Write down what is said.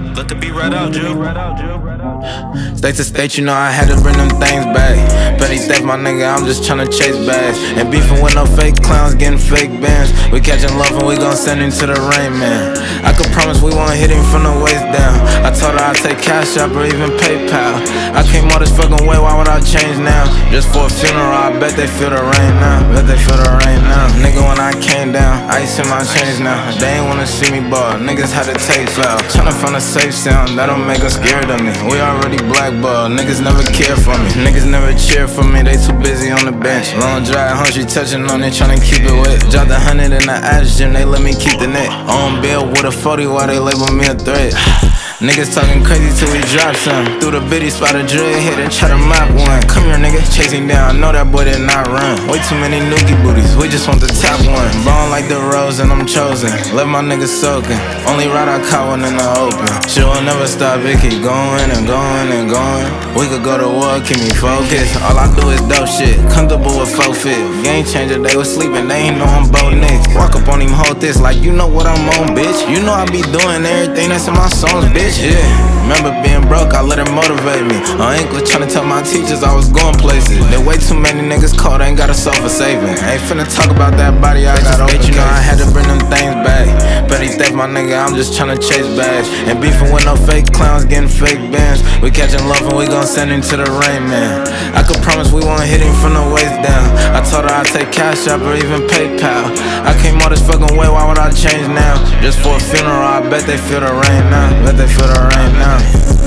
Let the beat right out, Jill. State to state, you know I had to bring them things back. Petty theft, my nigga, I'm just tryna chase bags. And beefing with no fake clowns, getting fake bands. We catching love and we gon' send him to the rain, man. I could promise we won't hit him from the waist down. I told her I'd take Cash App or even PayPal. I came all this fucking way, why would I change now? Just for a funeral, I bet they feel the rain now. Bet they feel the rain now. Nigga, when I came down, ice in my chains now. They ain't wanna see me ball, niggas had to take foul. Tryna find a safe sound, that don't make us scared of me. We already blackballed, niggas never care for me. Niggas never cheer for me, they too busy on the bench. Long dry, she touching on it, tryna keep it wet. Dropped 100 in the ass gym, they let me keep the net. On bail with a 40 while they label me a threat. Niggas talking crazy till we drop some. Through the biddy, spot a dread hit and try to mop one. Come here, nigga, chasing down, know that boy did not run. Way too many nookie booties, we just want the top one. Ballin' like the rose and I'm chosen. Left my niggas soaking, only ride I caught one in the open. Shit will never stop, it keep going and going and going. We could go to war, keep me focused. All I do is dope shit, comfortable with faux fit. Game changer, they was sleeping, they ain't know I'm both nicks. Walk up on him, hold this like you know what I'm on, bitch. You know I be doing everything that's in my songs, bitch. Yeah, remember being broke, I let it motivate me. On English tryna tell my teachers I was going places. There way too many niggas caught, ain't got a soul for saving. Ain't finna talk about that body, I got open. You know I had to bring them things back. Petty theft, my nigga, I'm just tryna chase bags. And beefing with no fake clowns, getting fake bands. We catching love and we gon' send him to the rain, man. I could promise we won't hit him from the waist down. I told her I'd take Cash App or even PayPal. I came all this fucking way, why would I change now? Just for a funeral, I bet they feel the rain now. Bet they feel the rain now.